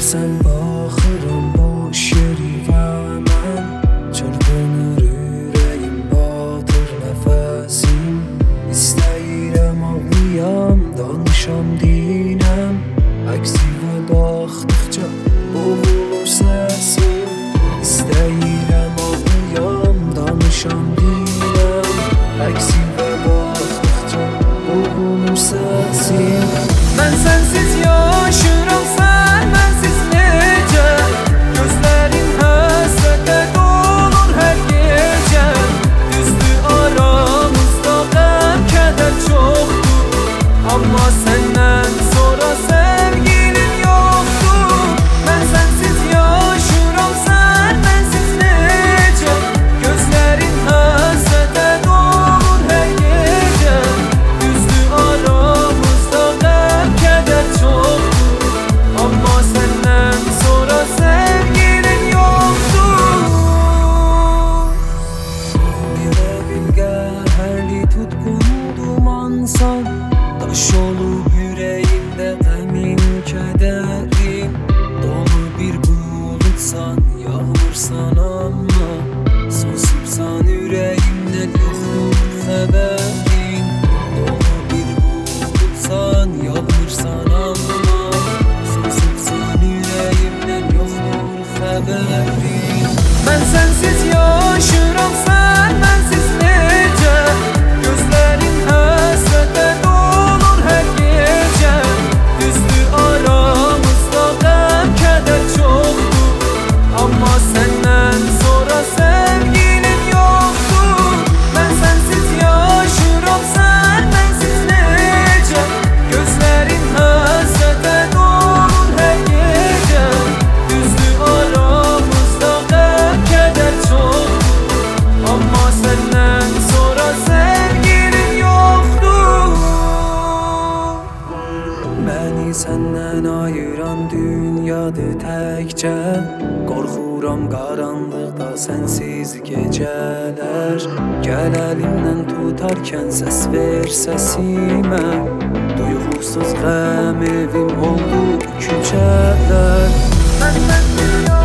Sən baxıram boş yerivə mən, çırpınır ürəyim, batır nəfəsim. İstəyirəm ağlayam, danışam dinəm, əksivə baxdıqca boğulur səsim. İstəyirəm ağlayam, danışam dinəm, əksivə baxdıqca boğulur səsim. Mən sənsiz yaşıram, sən mənsiz necə? Gözlərim həsrətə dolur hər gecə. Düzdür aramızda qəm, kədər çoxdur, amma səndən sonra sevgilim yoxdur. Mən sənsiz yaşıram, sən mənsiz necə? Gözlərim həsrətə dolur hər gecə. Düzdür aramızda qəm, kədər çoxdur, amma səndən sonra sevgilim yoxdur. Bilə bilgər hərli tutqun dumansan, daş olub ürəyimdə qəmin, kədərim. Dolu bir bulutsan, yağmursan, amma susubsan ürəyimdən, yoxdur xəbərin. Dolu bir bulutsan, yağmursan, amma susubsan ürəyimdən, yoxdur xəbərin. Mən sənsiz yaşıram, sən mənsiz necə? Gözlərim həsrətə dolur hər gecə. Düzdür aramızda qəm, kədər çoxdur, amma səndən sonra sevgilim yoxdur. Mən sənsiz yaşıram, sən mənsiz necə? Gözlərim həsrətə dolur hər gecə. Düzdür aramızda qəm, kədər çoxdur, amma səndən sonra sevgilim yoxdur. Məni səndən ayıran dünyadır təkcə, qorxuram qaranlıqda sənsiz gecələr. Gəl əlimdən tutarkən səs ver səsimə, duyğusuz qəm evim oldu küçələr. Məndən dünya